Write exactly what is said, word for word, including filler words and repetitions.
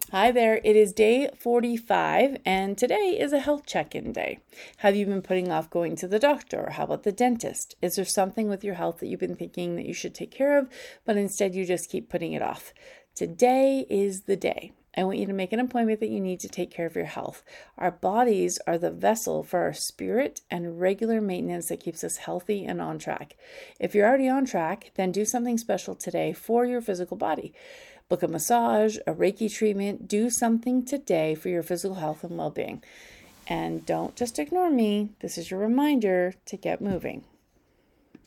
Hi there, it is day forty-five, and today is a health check-in day. Have you been putting off going to the doctor? Or how about the dentist? Is there something with your health that you've been thinking that you should take care of, but instead you just keep putting it off? Today is the day. I want you to make an appointment that you need to take care of your health. Our bodies are the vessel for our spirit and regular maintenance that keeps us healthy and on track. If you're already on track, then do something special today for your physical body. Book a massage, a Reiki treatment, do something today for your physical health and well-being. And don't just ignore me. This is your reminder to get moving.